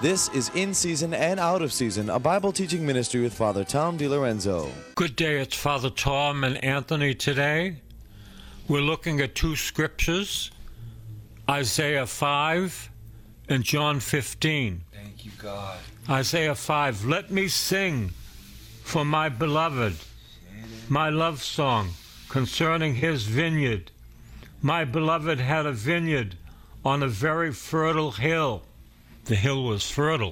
This is In Season and Out of Season, a Bible teaching ministry with Father Tom DiLorenzo. Good day, it's Father Tom and Anthony today. We're looking at two scriptures, Isaiah 5 and John 15. Thank you, God. Isaiah 5, let me sing for my beloved, my love song concerning his vineyard. My beloved had a vineyard on a very fertile hill. The hill was fertile.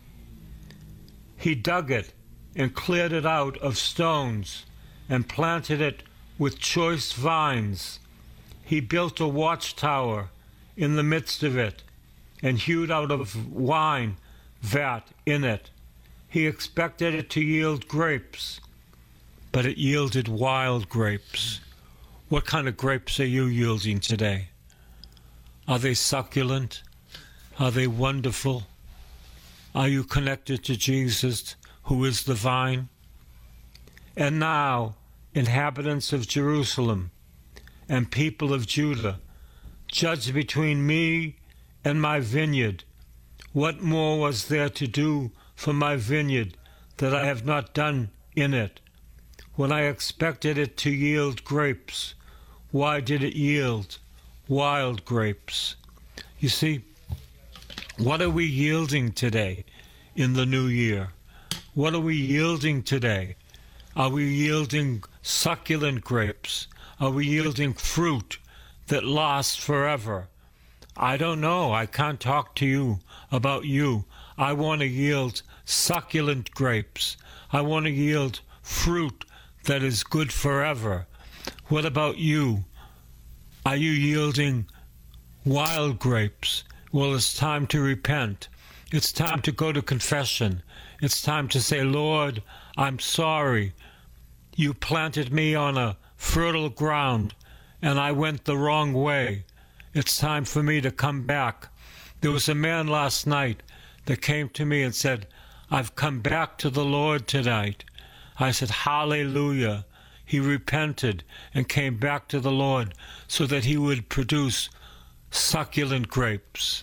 He dug it and cleared it out of stones and planted it with choice vines. He built a watchtower in the midst of it and hewed out a wine vat in it. He expected it to yield grapes, but it yielded wild grapes. What kind of grapes are you yielding today? Are they succulent? Are they wonderful? Are you connected to Jesus, who is the vine? And now, inhabitants of Jerusalem and people of Judah, judge between me and my vineyard. What more was there to do for my vineyard that I have not done in it? When I expected it to yield grapes, why did it yield wild grapes? You see, what are we yielding today in the new year? What are we yielding today? Are we yielding succulent grapes? Are we yielding fruit that lasts forever? I don't know. I can't talk to you about you. I want to yield succulent grapes. I want to yield fruit that is good forever. What about you? Are you yielding wild grapes? Well, it's time to repent. It's time to go to confession. It's time to say, Lord, I'm sorry. You planted me on a fertile ground, and I went the wrong way. It's time for me to come back. There was a man last night that came to me and said, I've come back to the Lord tonight. I said, hallelujah. He repented and came back to the Lord so that he would produce succulent grapes.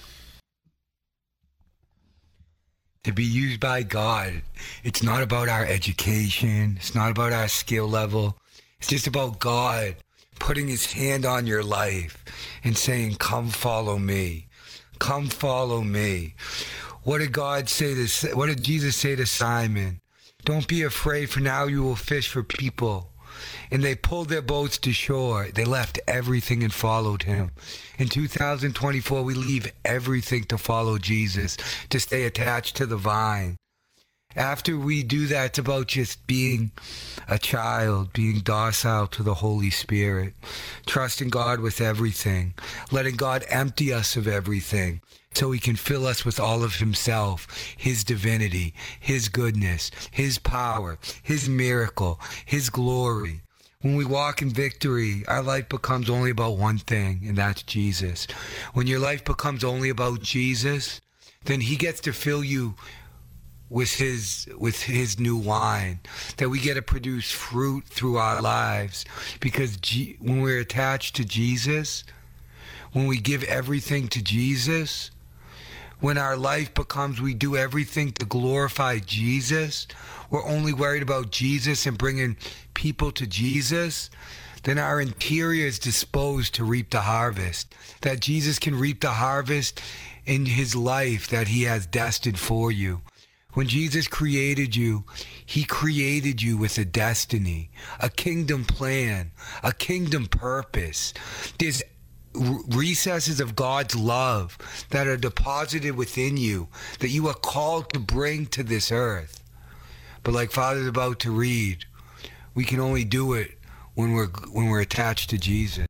To be used by God, it's not about our education. It's not about our skill level. It's just about God putting his hand on your life and saying, come follow me. Come follow me. What did Jesus say to Simon? Don't be afraid, for now you will fish for people. And they pulled their boats to shore. They left everything and followed him. In 2024, we leave everything to follow Jesus, to stay attached to the vine. After we do that, it's about just being a child, being docile to the Holy Spirit, trusting God with everything, letting God empty us of everything so he can fill us with all of himself, his divinity, his goodness, his power, his miracle, his glory. When we walk in victory, our life becomes only about one thing, and that's Jesus. When your life becomes only about Jesus, then he gets to fill you with his new wine, that we get to produce fruit through our lives. Because when we're attached to Jesus, when we give everything to Jesus, when our life becomes we do everything to glorify Jesus, we're only worried about Jesus and bringing people to Jesus, then our interior is disposed to reap the harvest. That Jesus can reap the harvest in his life that he has destined for you. When Jesus created you, he created you with a destiny, a kingdom plan, a kingdom purpose. There's recesses of God's love that are deposited within you that you are called to bring to this earth. But like Father's about to read, we can only do it when we're attached to Jesus.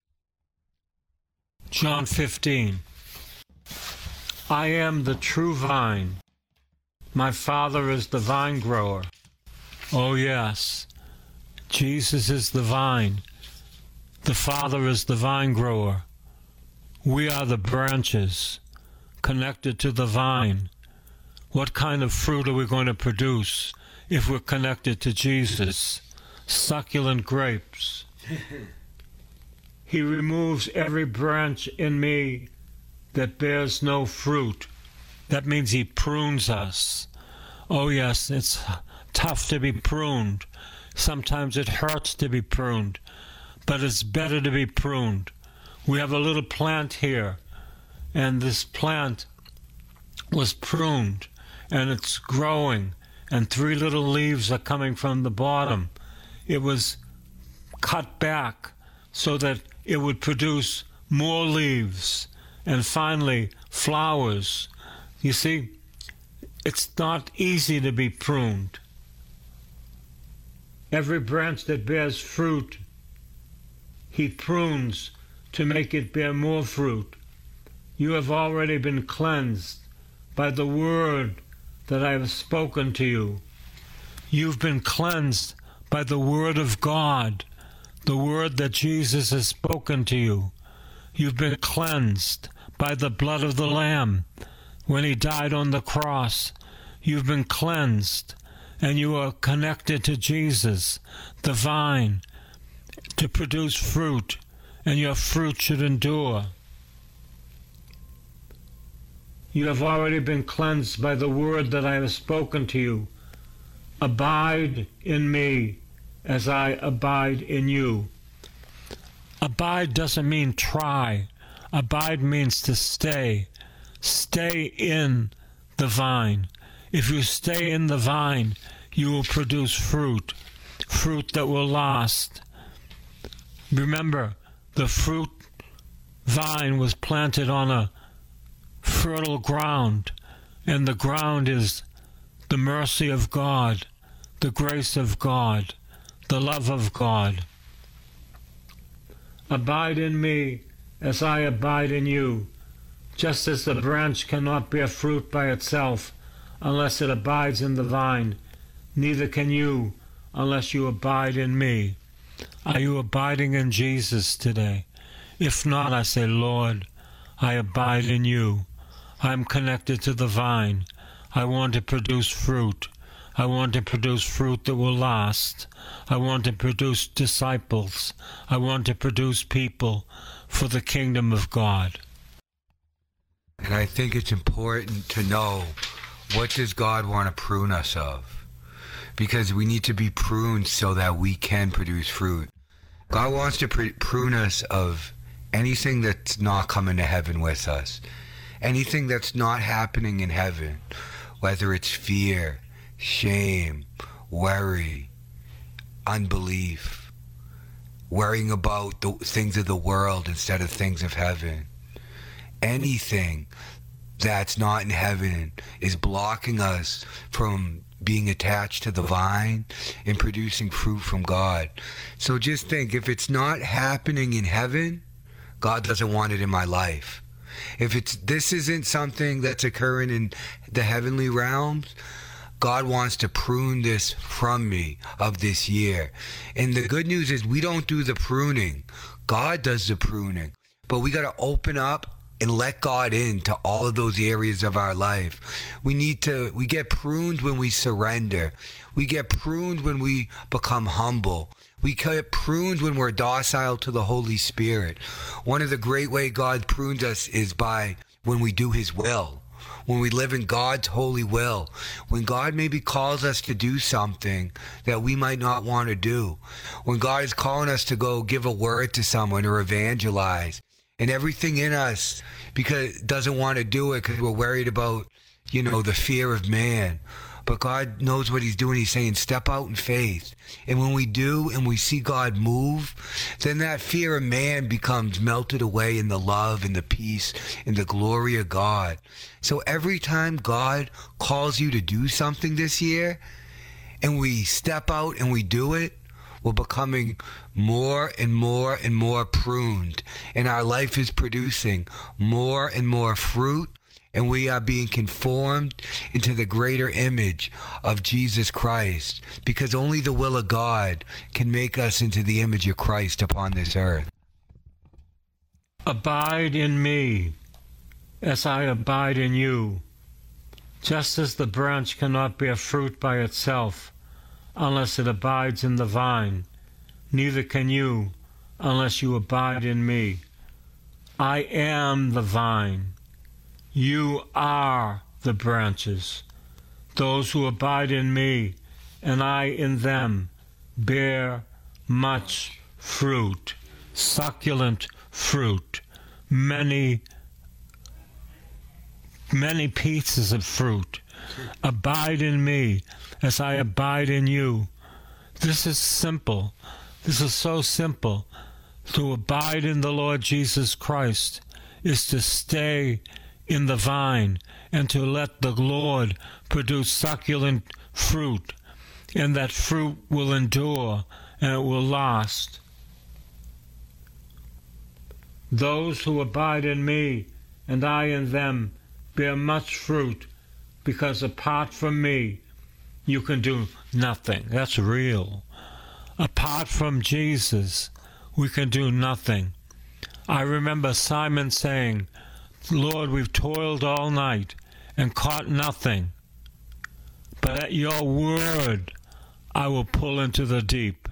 John 15. I am the true vine. My Father is the vine grower. Oh yes, Jesus is the vine. The Father is the vine grower. We are the branches connected to the vine. What kind of fruit are we going to produce if we're connected to Jesus? Succulent grapes. He removes every branch in me that bears no fruit, That means he prunes us. Oh yes, it's tough to be pruned. Sometimes it hurts to be pruned, but it's better to be pruned. We have a little plant here, and this plant was pruned, and it's growing, and 3 little leaves are coming from the bottom. It was cut back so that it would produce more leaves, and finally flowers. You see, it's not easy to be pruned. Every branch that bears fruit, he prunes to make it bear more fruit. You have already been cleansed by the word that I have spoken to you. You've been cleansed by the word of God, the word that Jesus has spoken to you. You've been cleansed by the blood of the Lamb when he died on the cross. You've been cleansed, and you are connected to Jesus, the vine, to produce fruit, and your fruit should endure. You have already been cleansed by the word that I have spoken to you. Abide in me as I abide in you. Abide doesn't mean try. Abide means to stay. Stay in the vine. If you stay in the vine, you will produce fruit, fruit that will last. Remember, the fruit vine was planted on a fertile ground, and the ground is the mercy of God, the grace of God, the love of God. Abide in me as I abide in you, just as the branch cannot bear fruit by itself unless it abides in the vine, neither can you unless you abide in me. Are you abiding in Jesus today? If not, I say, Lord, I abide in you. I am connected to the vine. I want to produce fruit. I want to produce fruit that will last. I want to produce disciples. I want to produce people for the kingdom of God. And I think it's important to know, what does God want to prune us of? Because we need to be pruned so that we can produce fruit. God wants to prune us of anything that's not coming to heaven with us. Anything that's not happening in heaven, whether it's fear, shame, worry, unbelief, worrying about the things of the world instead of things of heaven. Anything that's not in heaven is blocking us from being attached to the vine and producing fruit from God. So just think, if it's not happening in heaven, God doesn't want it in my life. If this isn't something that's occurring in the heavenly realms, God wants to prune this from me of this year. And the good news is we don't do the pruning. God does the pruning. But we got to open up and let God into all of those areas of our life. We get pruned when we surrender. We get pruned when we become humble. We get pruned when we're docile to the Holy Spirit. One of the great ways God prunes us is by when we do his will, when we live in God's holy will, when God maybe calls us to do something that we might not want to do, when God is calling us to go give a word to someone or evangelize, and everything in us because doesn't want to do it because we're worried about, the fear of man. But God knows what he's doing. He's saying, step out in faith. And when we do and we see God move, then that fear of man becomes melted away in the love and the peace and the glory of God. So every time God calls you to do something this year and we step out and we do it, we're becoming more and more and more pruned. And our life is producing more and more fruit. And we are being conformed into the greater image of Jesus Christ, because only the will of God can make us into the image of Christ upon this earth. Abide in me as I abide in you. Just as the branch cannot bear fruit by itself unless it abides in the vine, neither can you unless you abide in me. I am the vine. You are the branches. Those who abide in me, and I in them, bear much fruit, succulent fruit, many pieces of fruit. Abide in me as I abide in you. This is simple. This is so simple. To abide in the Lord Jesus Christ is to stay in the vine and to let the Lord produce succulent fruit, and that fruit will endure and it will last. Those who abide in me and I in them bear much fruit, because apart from me you can do nothing. That's real. Apart from Jesus, we can do nothing. I remember Simon saying, Lord, we've toiled all night and caught nothing, but at your word I will pull into the deep.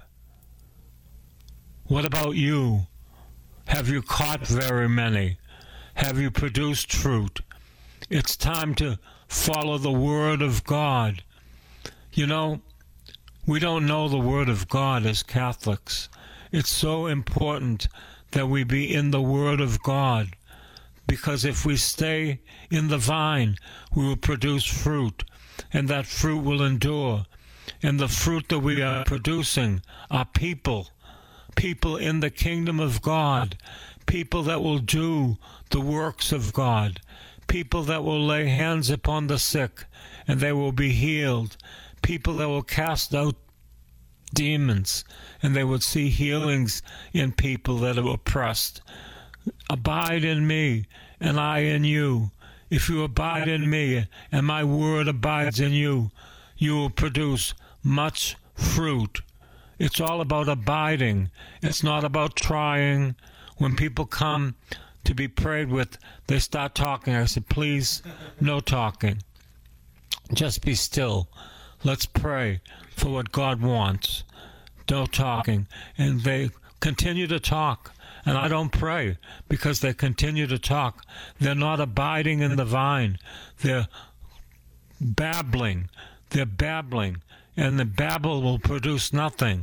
What about you? Have you caught very many? Have you produced fruit? It's time to follow the Word of God. You know, we don't know the Word of God as Catholics. It's so important that we be in the Word of God, because if we stay in the vine, we will produce fruit, and that fruit will endure. And the fruit that we are producing are people in the kingdom of God, people that will do the works of God, people that will lay hands upon the sick and they will be healed, people that will cast out demons and they will see healings in people that are oppressed. Abide in me and I in you. If you abide in me and my word abides in you, you will produce much fruit. It's all about abiding. It's not about trying. When people come to be prayed with, they start talking. I said, please, no talking. Just be still. Let's pray for what God wants. No talking. And they continue to talk. And I don't pray because they continue to talk. They're not abiding in the vine. They're babbling. They're babbling. And the babble will produce nothing.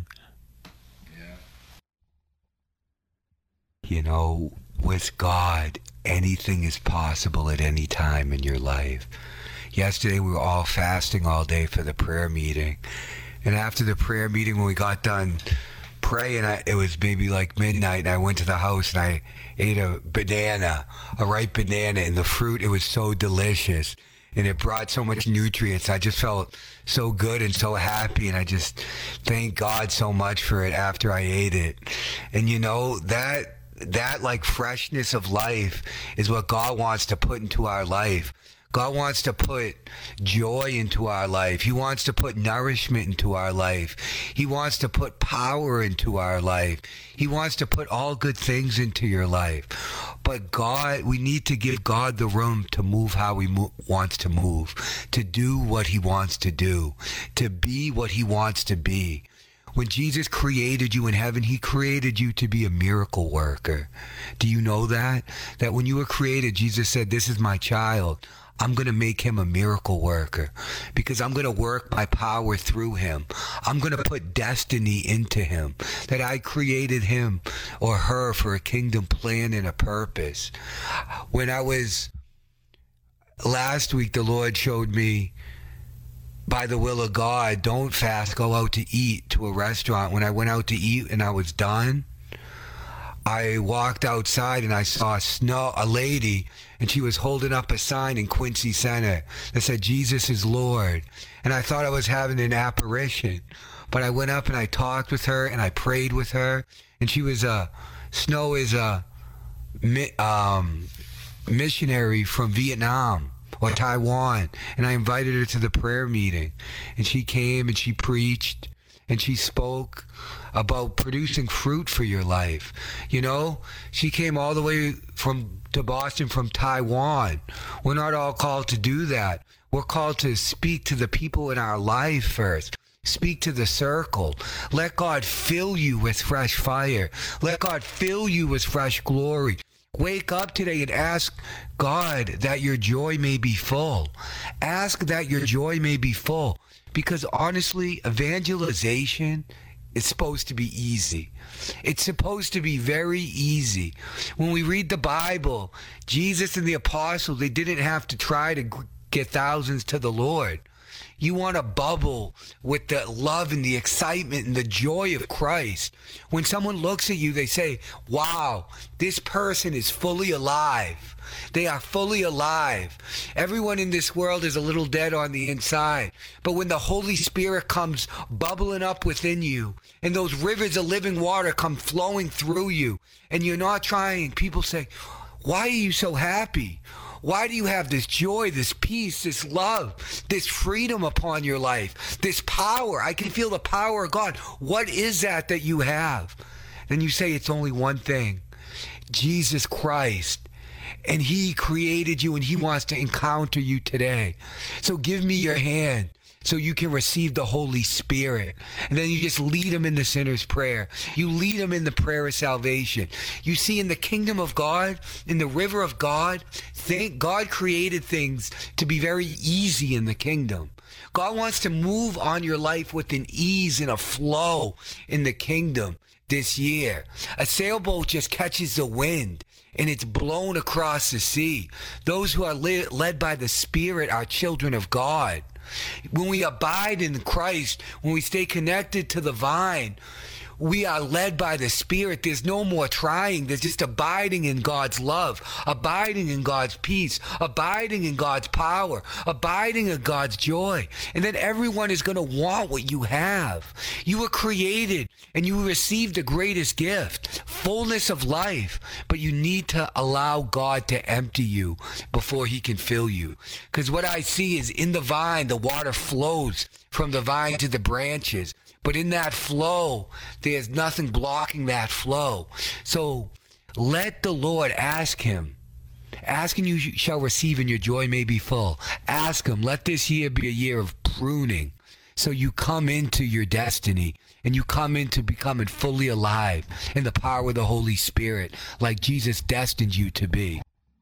You know, with God, anything is possible at any time in your life. Yesterday, we were all fasting all day for the prayer meeting. And after the prayer meeting, when we got done praying, it was maybe like midnight, and I went to the house and I ate a ripe banana, and the fruit, it was so delicious. And it brought so much nutrients. I just felt so good and so happy, and I just thank God so much for it after I ate it. And you know, that like freshness of life is what God wants to put into our life. God wants to put joy into our life. He wants to put nourishment into our life. He wants to put power into our life. He wants to put all good things into your life. But God, we need to give God the room to move how he wants to move, to do what he wants to do, to be what he wants to be. When Jesus created you in heaven, he created you to be a miracle worker. Do you know that? That when you were created, Jesus said, this is my child. I'm going to make him a miracle worker because I'm going to work my power through him. I'm going to put destiny into him, that I created him or her for a kingdom plan and a purpose. When I was last week, the Lord showed me, by the will of God, don't fast, go out to eat to a restaurant. When I went out to eat and I was done, I walked outside and I saw a lady, and she was holding up a sign in Quincy Center that said, Jesus is Lord. And I thought I was having an apparition. But I went up and I talked with her and I prayed with her. And she was Snow is a missionary from Vietnam or Taiwan. And I invited her to the prayer meeting. And she came and she preached. And she spoke about producing fruit for your life. You know, she came all the way to Boston from Taiwan. We're not all called to do that. We're called to speak to the people in our life first. Speak to the circle. Let God fill you with fresh fire. Let God fill you with fresh glory. Wake up today and ask God that your joy may be full. Ask that your joy may be full. Because honestly, evangelization is supposed to be easy. It's supposed to be very easy. When we read the Bible, Jesus and the apostles, they didn't have to try to get thousands to the Lord. You want to bubble with the love and the excitement and the joy of Christ. When someone looks at you, they say, wow, this person is fully alive. They are fully alive. Everyone in this world is a little dead on the inside. But when the Holy Spirit comes bubbling up within you, and those rivers of living water come flowing through you, and you're not trying, people say, why are you so happy? Why do you have this joy, this peace, this love, this freedom upon your life, this power? I can feel the power of God. What is that you have? Then you say it's only one thing, Jesus Christ. And he created you and he wants to encounter you today. So give me your hand so you can receive the Holy Spirit. And then you just lead them in the sinner's prayer. You lead them in the prayer of salvation. You see, in the kingdom of God, in the river of God, God created things to be very easy in the kingdom. God wants to move on your life with an ease and a flow in the kingdom this year. A sailboat just catches the wind and it's blown across the sea. Those who are led by the Spirit are children of God. When we abide in Christ, when we stay connected to the vine, we are led by the Spirit. There's no more trying. There's just abiding in God's love, abiding in God's peace, abiding in God's power, abiding in God's joy. And then everyone is going to want what you have. You were created and you received the greatest gift, fullness of life. But you need to allow God to empty you before he can fill you. Because what I see is in the vine, the water flows from the vine to the branches. But in that flow, there's nothing blocking that flow. So let the Lord ask him. Ask and you shall receive and your joy may be full. Ask him. Let this year be a year of pruning. So you come into your destiny and you come into becoming fully alive in the power of the Holy Spirit like Jesus destined you to be.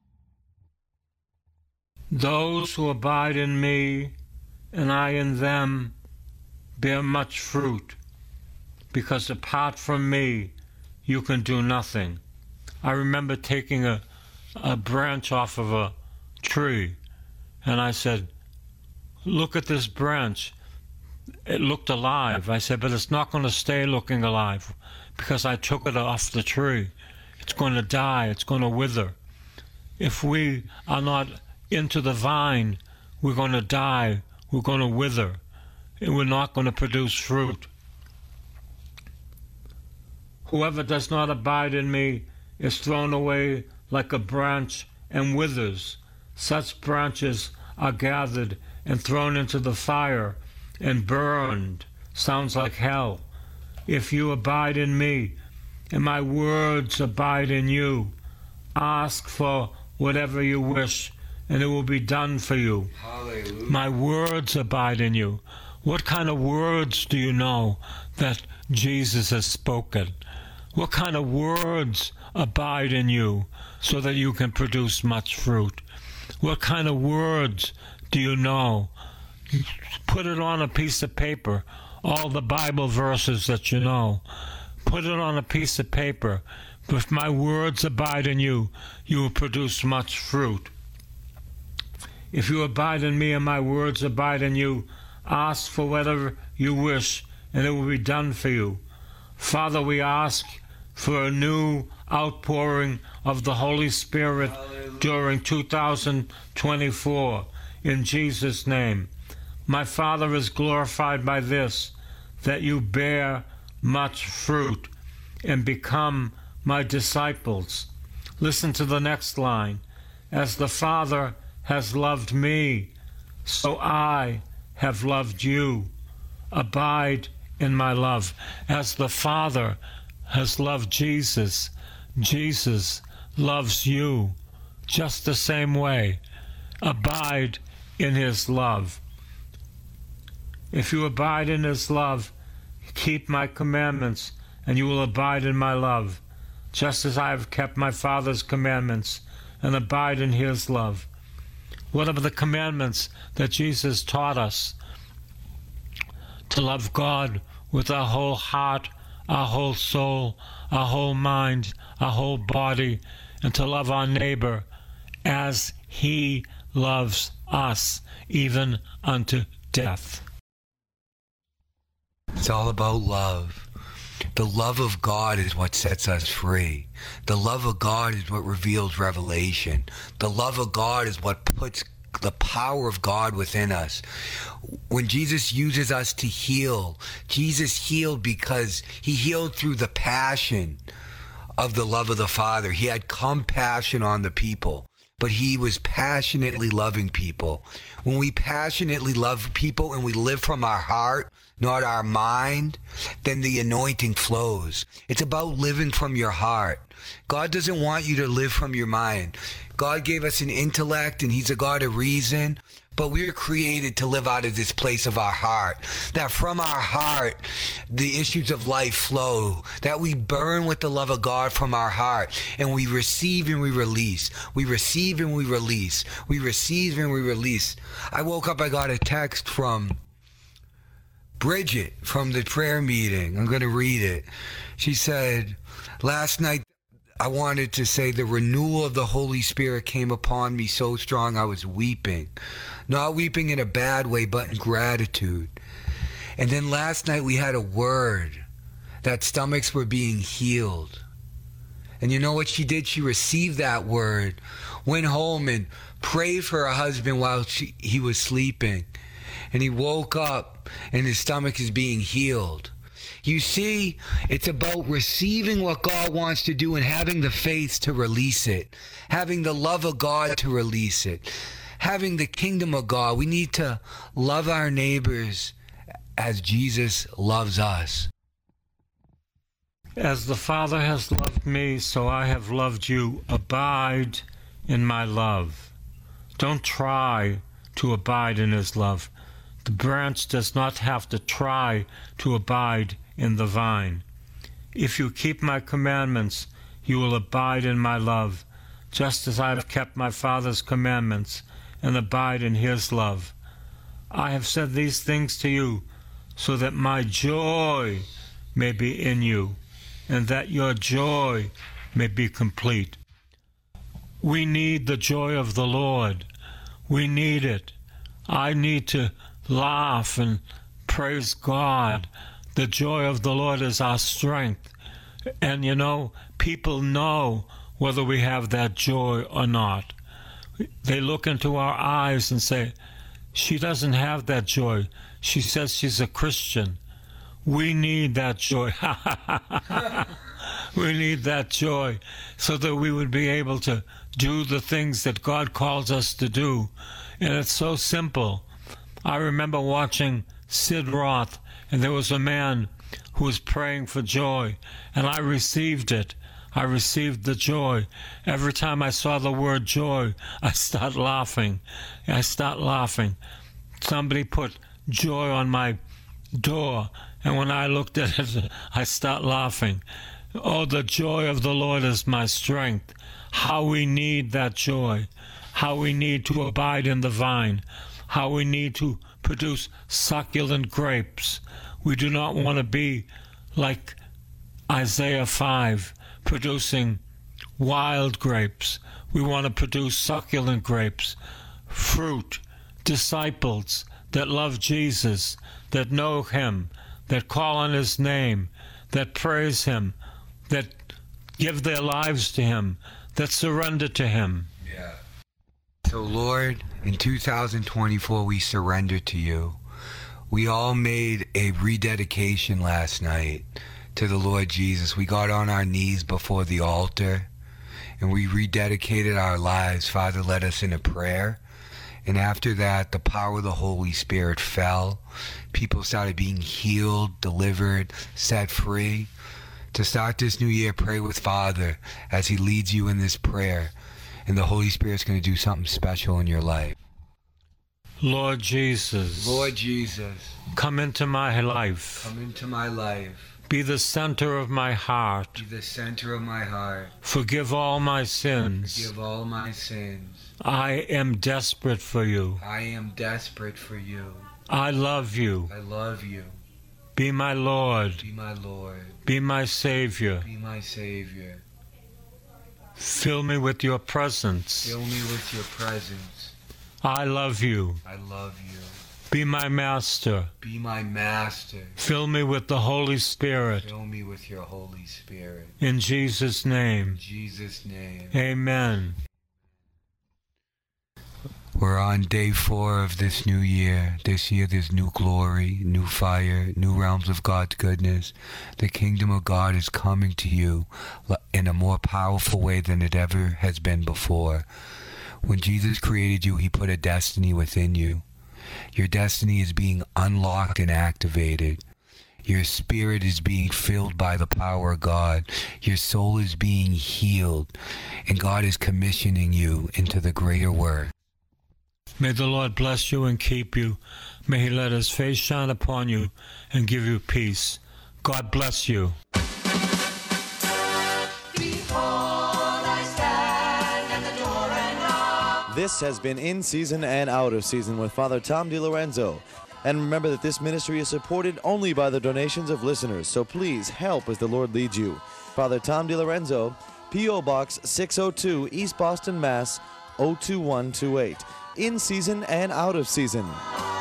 Those who abide in me and I in them bear much fruit, because apart from me, you can do nothing. I remember taking a branch off of a tree, and I said, look at this branch. It looked alive. I said, but it's not going to stay looking alive, because I took it off the tree. It's going to die. It's going to wither. If we are not into the vine, we're going to die. We're going to wither. And we're not going to produce fruit. Whoever does not abide in me is thrown away like a branch and withers. Such branches are gathered and thrown into the fire and burned. Sounds like hell. If you abide in me and my words abide in you, ask for whatever you wish and it will be done for you. Hallelujah. My words abide in you. What kind of words do you know that Jesus has spoken? What kind of words abide in you so that you can produce much fruit? What kind of words do you know? Put it on a piece of paper, all the Bible verses that you know. Put it on a piece of paper. If my words abide in you, you will produce much fruit. If you abide in me and my words abide in you, ask for whatever you wish, and it will be done for you. Father, we ask for a new outpouring of the Holy Spirit during 2024, in Jesus' name. My Father is glorified by this, that you bear much fruit and become my disciples. Listen to the next line. As the Father has loved me, so I have loved you. Abide in my love. As the Father has loved Jesus, Jesus loves you just the same way. Abide in his love. If you abide in his love, keep my commandments, and you will abide in my love. just as I have kept my Father's commandments and abide in his love. What are the commandments that Jesus taught us? To love God with our whole heart, our whole soul, our whole mind, our whole body, and to love our neighbor as he loves us, even unto death. It's all about love. The love of God is what sets us free. The love of God is what reveals revelation. The love of God is what puts the power of God within us. When Jesus uses us to heal, Jesus healed because he healed through the passion of the love of the Father. He had compassion on the people, but he was passionately loving people. When we passionately love people and we live from our heart, not our mind, then the anointing flows. It's about living from your heart. God doesn't want you to live from your mind. God gave us an intellect and he's a God of reason, but we're created to live out of this place of our heart. That from our heart, the issues of life flow. That we burn with the love of God from our heart. And we receive and we release. We receive and we release. We receive and we release. I woke up, I got a text from Bridget from the prayer meeting. I'm going to read it. She said, last night, I wanted to say the renewal of the Holy Spirit came upon me so strong I was weeping. Not weeping in a bad way, but in gratitude. And then last night we had a word that stomachs were being healed. And you know what she did? She received that word, went home and prayed for her husband while he was sleeping. And he woke up and his stomach is being healed. You see, it's about receiving what God wants to do and having the faith to release it. Having the love of God to release it. Having the kingdom of God. We need to love our neighbors as Jesus loves us. As the Father has loved me, so I have loved you. Abide in my love. Don't try to abide in his love. The branch does not have to try to abide in the vine. If you keep my commandments, you will abide in my love, just as I have kept my Father's commandments and abide in his love. I have said these things to you so that my joy may be in you and that your joy may be complete. We need the joy of the Lord. We need it. I need to laugh and praise God. The joy of the Lord is our strength. And you know, people know whether we have that joy or not. They look into our eyes and say, she doesn't have that joy. She says she's a Christian. We need that joy. We need that joy so that we would be able to do the things that God calls us to do. And it's so simple. I remember watching Sid Roth, and there was a man who was praying for joy, and I received it. I received the joy. Every time I saw the word joy, I start laughing. I start laughing. Somebody put joy on my door, and when I looked at it, I start laughing. Oh, the joy of the Lord is my strength. How we need that joy. How we need to abide in the vine. How we need to produce succulent grapes. We do not want to be like Isaiah 5, producing wild grapes. We want to produce succulent grapes, fruit, disciples that love Jesus, that know him, that call on his name, that praise him, that give their lives to him, that surrender to him. Yeah. So Lord, in 2024, we surrender to you. We all made a rededication last night to the Lord Jesus. We got on our knees before the altar and we rededicated our lives. Father led us in a prayer. And after that, the power of the Holy Spirit fell. People started being healed, delivered, set free. To start this new year, pray with Father as he leads you in this prayer. And the Holy Spirit's going to do something special in your life. Lord Jesus. Lord Jesus. Come into my life. Come into my life. Be the center of my heart. Be the center of my heart. Forgive all my sins. Forgive all my sins. I am desperate for you. I am desperate for you. I love you. I love you. Be my Lord. Be my Lord. Be my Savior. Be my Savior. Fill me with your presence. Fill me with your presence. I love you. I love you. Be my Master. Be my Master. Fill me with the Holy Spirit. Fill me with your Holy Spirit. In Jesus' In name. Jesus' name. Amen. We're on day 4 of this new year. This year there's new glory, new fire, new realms of God's goodness. The kingdom of God is coming to you in a more powerful way than it ever has been before. When Jesus created you, he put a destiny within you. Your destiny is being unlocked and activated. Your spirit is being filled by the power of God. Your soul is being healed. And God is commissioning you into the greater work. May the Lord bless you and keep you. May he let his face shine upon you and give you peace. God bless you. This has been In Season and Out of Season with Father Tom DiLorenzo. And remember that this ministry is supported only by the donations of listeners, so please help as the Lord leads you. Father Tom DiLorenzo, P.O. Box 602, East Boston, Mass. 02128. In Season and Out of Season.